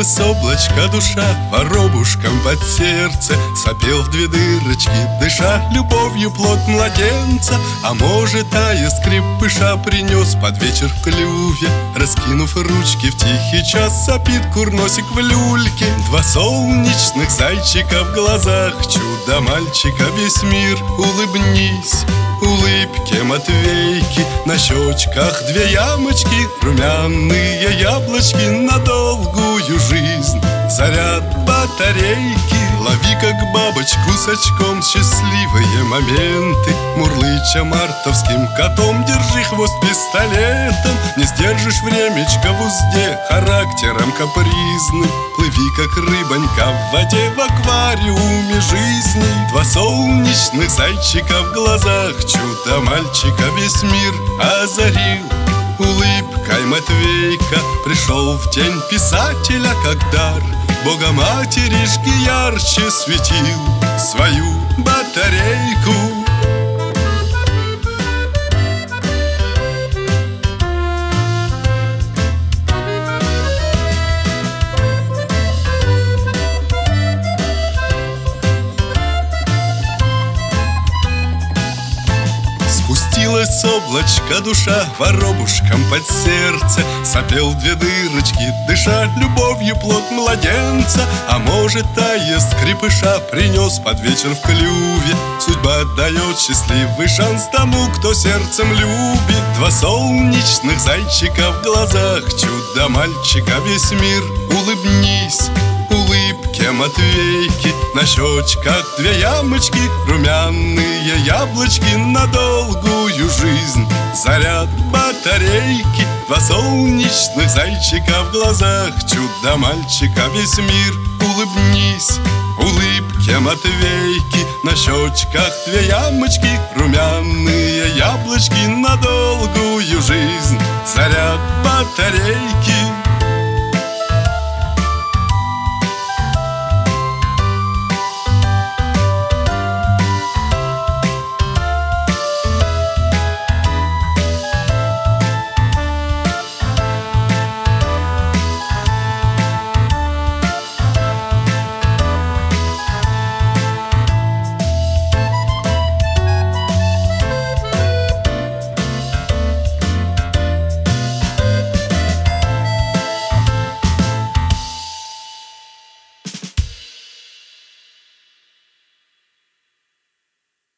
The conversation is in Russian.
Спустилась облачко душа воробушком под сердце, сопел в две дырочки, дыша любовью плод младенца. А может, тая скрипыша принес под вечер в клюве, раскинув ручки в тихий час, сопит курносик в люльке. Два солнечных зайчика в глазах, чудо мальчика весь мир. Улыбнись улыбке Матвейки, на щечках две ямочки, румяные яблочки на долгую жизнь. Заряд батарейки, лови как бабочку с очком счастливые моменты. Мурлыча мартовским котом, держи хвост пистолетом. Не сдержишь времечко в узде, характером капризным. Плыви как рыбонька в воде, в аквариуме жизни. Два солнечных зайчика в глазах, чудо мальчика весь мир озарил. Улыбкой Матвейка пришел в день писателя как дар. Богоматеришки ярче светил свою батарейку. Спустилась облачко душа воробушком под сердце, сопел в две дырочки, дыша любовью плод младенца. А может, тая скрипыша принес под вечер в клюве, судьба дает счастливый шанс тому, кто сердцем любит. Два солнечных зайчика в глазах, чудо мальчика весь мир. Улыбнись улыбке Матвейки, на щечках две ямочки, румяные яблочки на долгую жизнь. Заряд батарейки, два солнечных зайчика в глазах, чудо мальчика весь мир. Улыбнись улыбке Матвейки, на щечках две ямочки, румяные яблочки на долгую жизнь. Заряд батарейки.